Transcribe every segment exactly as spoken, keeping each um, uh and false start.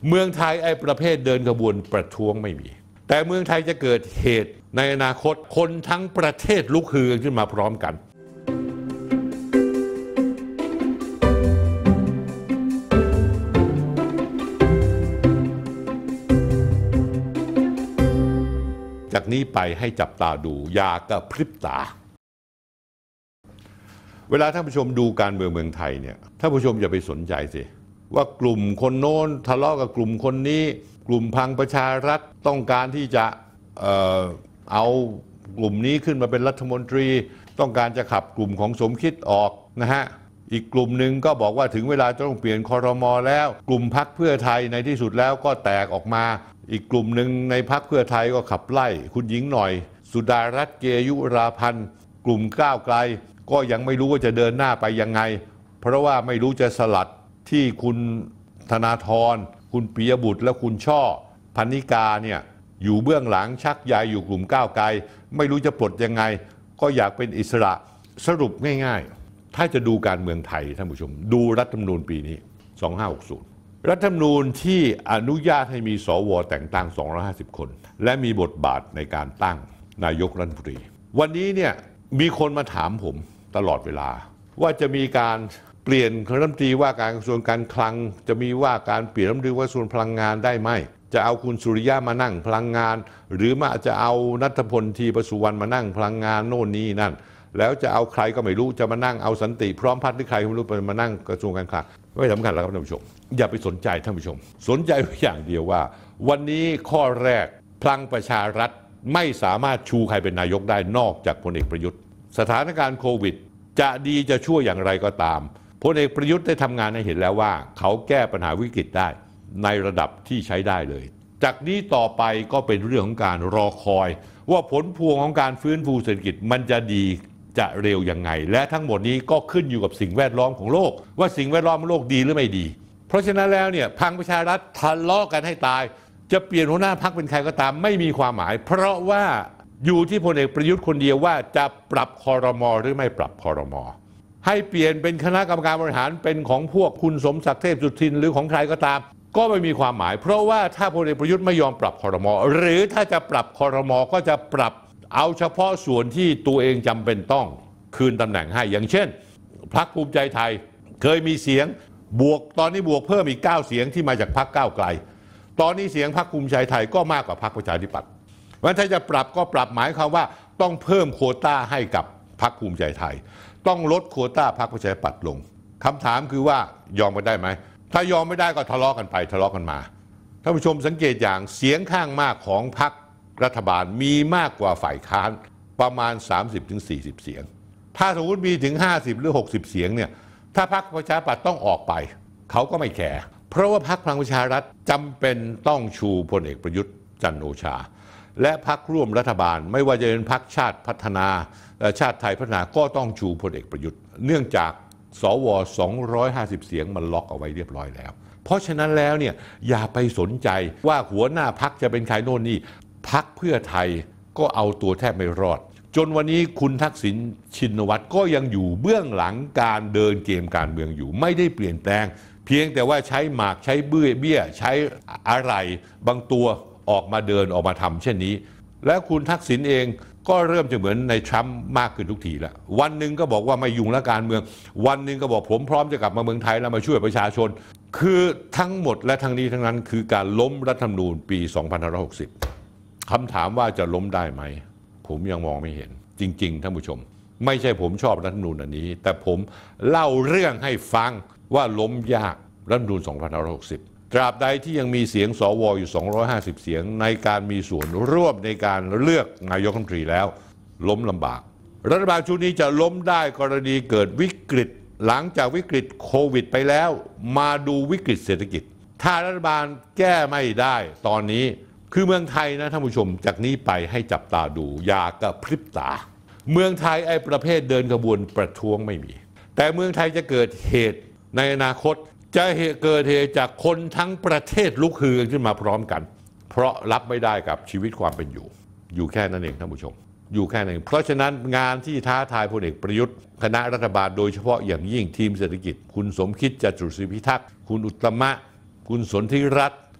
เมืองไทยไอ้ประเภทเดินขบวนประท้วงไม่มีแต่เมืองไทยจะเกิดเหตุในอนาคตคนทั้งประเทศลุกฮือขึ้นมาพร้อมกันจากนี้ไปให้จับตาดูอย่ากระพริบตาเวลาท่านผู้ชมดูการเมืองเมืองไทยเนี่ยท่านผู้ชมอย่าไปสนใจสิว่ากลุ่มคนโน้นทะเลาะกับกลุ่มคนนี้กลุ่มพลังประชารัฐต้องการที่จะ เอ่อ เอากลุ่มนี้ขึ้นมาเป็นรัฐมนตรีต้องการจะขับกลุ่มของสมคิดออกนะฮะอีกกลุ่มหนึ่งก็บอกว่าถึงเวลาต้องเปลี่ยนครม.แล้วกลุ่มพรรคเพื่อไทยในที่สุดแล้วก็แตกออกมาอีกกลุ่มหนึ่งในพรรคเพื่อไทยก็ขับไล่คุณหญิงหน่อยสุดารัตน์เกยุราพันธ์กลุ่มก้าวไกลก็ยังไม่รู้ว่าจะเดินหน้าไปยังไงเพราะว่าไม่รู้จะสลัดที่คุณธนาธรคุณปิยบุตรและคุณช่อพรรณิกาเนี่ยอยู่เบื้องหลังชักใยอยู่กลุ่มก้าวไกลไม่รู้จะปลดยังไงก็อยากเป็นอิสระสรุปง่ายๆถ้าจะดูการเมืองไทยท่านผู้ชมดูรัฐธรรมนูญปีนี้สองห้าหกศูนย์รัฐธรรมนูญที่อนุญาตให้มีสวแต่งตั้งสองร้อยห้าสิบคนและมีบทบาทในการตั้งนายกรัฐมนตรีวันนี้เนี่ยมีคนมาถามผมตลอดเวลาว่าจะมีการเปลี่ยนรัฐมนตรีว่าการกระทรวงการคลังจะมีว่าการเปลี่ยนรัฐมนตรีว่าการกระทรวงพลังงานได้ไหมจะเอาคุณสุริยะมานั่งพลังงานหรือมาจะเอาณัฐพลทีประสุวรรณมานั่งพลังงานโน่นนี่นั่นแล้วจะเอาใครก็ไม่รู้จะมานั่งเอาสันติพร้อมพัฒน์หรือใครไม่รู้มานั่งกระทรวงการคลังไม่สำคัญแล้วครับท่านผู้ชมอย่าไปสนใจท่านผู้ชมสนใจอย่างเดียวว่าวันนี้ข้อแรกพลังประชารัฐไม่สามารถชูใครเป็นนายกได้นอกจากพลเอกประยุทธ์สถานการณ์โควิดจะดีจะชั่วอย่างไรก็ตามพลเอกประยุทธ์ได้ทำงานให้เห็นแล้วว่าเขาแก้ปัญหาวิกฤตได้ในระดับที่ใช้ได้เลยจากนี้ต่อไปก็เป็นเรื่องของการรอคอยว่าผลพวงของการฟื้นฟูเศรษฐกิจมันจะดีจะเร็วยังไงและทั้งหมดนี้ก็ขึ้นอยู่กับสิ่งแวดล้อมของโลกว่าสิ่งแวดล้อมของโลกดีหรือไม่ดีเพราะฉะนั้นแล้วเนี่ยพลังประชารัฐทะเลาะกันให้ตายจะเปลี่ยนหัวหน้าพรรคเป็นใครก็ตามไม่มีความหมายเพราะว่าอยู่ที่พลเอกประยุทธ์คนเดียวว่าจะปรับครม.หรือไม่ปรับครม.ให้เปลี่ยนเป็นคณะกรรมการบริหารเป็นของพวกคุณสมศักดิ์เทพสุทินหรือของใครก็ตามก็ไม่มีความหมายเพราะว่าถ้าพลเอกประยุทธ์ไม่ยอมปรับครม.หรือถ้าจะปรับครม.ก็จะปรับเอาเฉพาะส่วนที่ตัวเองจำเป็นต้องคืนตำแหน่งให้อย่างเช่นพรรคภูมิใจไทยเคยมีเสียงบวกตอนนี้บวกเพิ่มอีกเก้าเสียงที่มาจากพรรคก้าวไกลตอนนี้เสียงพรรคภูมิใจไทยก็มากกว่าพรรคประชาธิปัตย์วันถ้าจะปรับก็ปรับหมายความว่าต้องเพิ่มโควต้าให้กับพรรคภูมิใจไทยต้องลดโควต้าพรรคประชาธิปัตย์ลงคำถามคือว่ายอมกันได้ไหมถ้ายอมไม่ได้ก็ทะเลาะกันไปทะเลาะกันมาท่านผู้ชมสังเกตอย่างเสียงข้างมากของพรรครัฐบาลมีมากกว่าฝ่ายค้านประมาณ สามสิบถึงสี่สิบ เสียงถ้าสมมติมีถึงห้าสิบหรือหกสิบเสียงเนี่ยถ้าพรรคประชาธิปัตย์ต้องออกไปเขาก็ไม่แคร์เพราะว่าพรรคพลังประชารัฐจำเป็นต้องชูพลเอกประยุทธ์จันทร์โอชาและพรรคร่วมรัฐบาลไม่ว่าจะเป็นพรรคชาติพัฒนาชาติไทยพัฒนาก็ต้องชูพลเอกประยุทธ์เนื่องจากสวสองร้อยห้าสิบเสียงมันล็อกเอาไว้เรียบร้อยแล้วเพราะฉะนั้นแล้วเนี่ยอย่าไปสนใจว่าหัวหน้าพรรคจะเป็นใครโน่นนี่พรรคเพื่อไทยก็เอาตัวแทบไม่รอดจนวันนี้คุณทักษิณชินวัตรก็ยังอยู่เบื้องหลังการเดินเกมการเมืองอยู่ไม่ได้เปลี่ยนแปลงเพียงแต่ว่าใช้หมากใช้เบี้ยเบี้ยใช้อะไรบางตัวออกมาเดินออกมาทำเช่นนี้และคุณทักษิณเองก็เริ่มจะเหมือนในทรัมป์มากขึ้นทุกทีแล้ววันหนึ่งก็บอกว่าไม่ยุ่งและการเมืองวันหนึ่งก็บอกผมพร้อมจะกลับมาเมืองไทยแล้วมาช่วยประชาชนคือทั้งหมดและทั้งนี้ทั้งนั้นคือการล้มรัฐธรรมนูญปีสองพันห้าร้อยหกสิบคำถามว่าจะล้มได้ไหมผมยังมองไม่เห็นจริงๆท่านผู้ชมไม่ใช่ผมชอบรัฐธรรมนูญอันนี้แต่ผมเล่าเรื่องให้ฟังว่าล้มยากรัฐธรรมนูญสองพันห้าร้อยหกสิบตราบใดที่ยังมีเสียงสวอยู่สองร้อยห้าสิบเสียงในการมีส่วนร่วมในการเลือกนายกรัฐมนตรีแล้วล้มลำบากรัฐบาลชุดนี้จะล้มได้กรณีเกิดวิกฤตหลังจากวิกฤตโควิดไปแล้วมาดูวิกฤตเศรษฐกิจถ้ารัฐบาลแก้ไม่ได้ตอนนี้คือเมืองไทยนะท่านผู้ชมจากนี้ไปให้จับตาดูอย่ากระพริบตาเมืองไทยไอ้ประเภทเดินขบวนประท้วงไม่มีแต่เมืองไทยจะเกิดเหตุในอนาคตจะเกิดเหตุจากคนทั้งประเทศลุกฮือขึ้นมาพร้อมกันเพราะรับไม่ได้กับชีวิตความเป็นอยู่อยู่แค่นั้นเองท่านผู้ชมอยู่แค่นั้นเพราะฉะนั้นงานที่ท้าทายพลเอกประยุทธ์คณะรัฐบาลโดยเฉพาะอย่างยิ่งทีมเศรษฐกิจคุณสมคิดจตุศรีพิทักษ์คุณอุตตมะคุณสนธิรัตน์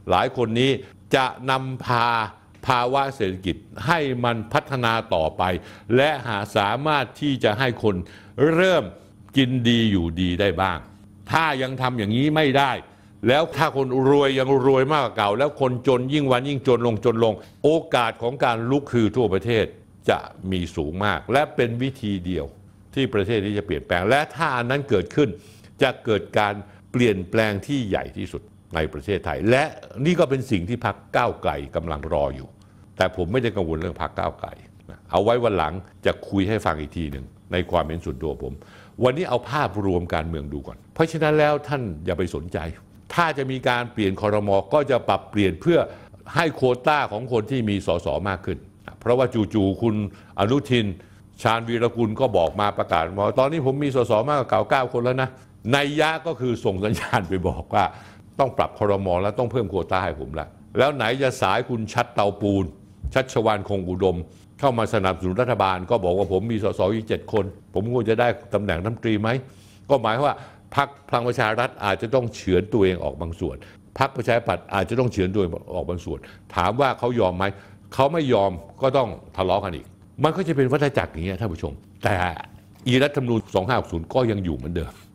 หลายคนนี้จะนำพาภาวะเศรษฐกิจให้มันพัฒนาต่อไป และหาสามารถที่จะให้คนเริ่มกินดีอยู่ดีได้บ้างถ้ายังทำอย่างนี้ไม่ได้แล้วถ้าคนรวยยังรวยมากกว่าเก่าแล้วคนจนยิ่งวันยิ่งจนลงจนลงโอกาสของการลุกคือทั่วประเทศจะมีสูงมากและเป็นวิธีเดียวที่ประเทศนี้จะเปลี่ยนแปลงและถ้าอันนั้นเกิดขึ้นจะเกิดการเปลี่ยนแปลงที่ใหญ่ที่สุดในประเทศไทยและนี่ก็เป็นสิ่งที่พรรคก้าวไกลกำลังรออยู่แต่ผมไม่ได้กังวลเรื่องพรรคก้าวไกลเอาไว้วันหลังจะคุยให้ฟังอีกทีหนึ่งในความเห็นส่วนตัวผมวันนี้เอาภาพรวมการเมืองดูก่อนเพราะฉะนั้นแล้วท่านอย่าไปสนใจถ้าจะมีการเปลี่ยนครม.ก็จะปรับเปลี่ยนเพื่อให้โควต้าของคนที่มีสสมากขึ้นเพราะว่าจู่ๆคุณอนุทินชาญวีรกุลก็บอกมาประกาศว่าตอนนี้ผมมีสสมากกว่าเก่าเก้าคนแล้วนะนัยยะก็คือส่งสัญญาณไปบอกว่าต้องปรับครม.แล้วต้องเพิ่มโควต้าให้ผมละแล้วไหนจะสายคุณชัดเตาปูนชัชวาลคงอุดมเข้ามาสนับสนุนรัฐบาลก็บอกว่าผมมีสสอีกเจ็ดคนผมควรจะได้ตำแหน่งรัฐมนตรีไหมก็หมายว่าพรรคพลังประชารัฐอาจจะต้องเฉือนตัวเองออกบางส่วนพรรคประชาธิปัตย์อาจจะต้องเฉือนตัวเองออกบางส่วนถามว่าเขายอมไหมเขาไม่ยอมก็ต้องทะเลาะกันอีกมันก็จะเป็นวัฏจักรอย่างเงี้ยท่านผู้ชมแต่อีรัฐธรรมนูญสองห้าหกศูนย์ก็ยังอยู่เหมือนเดิม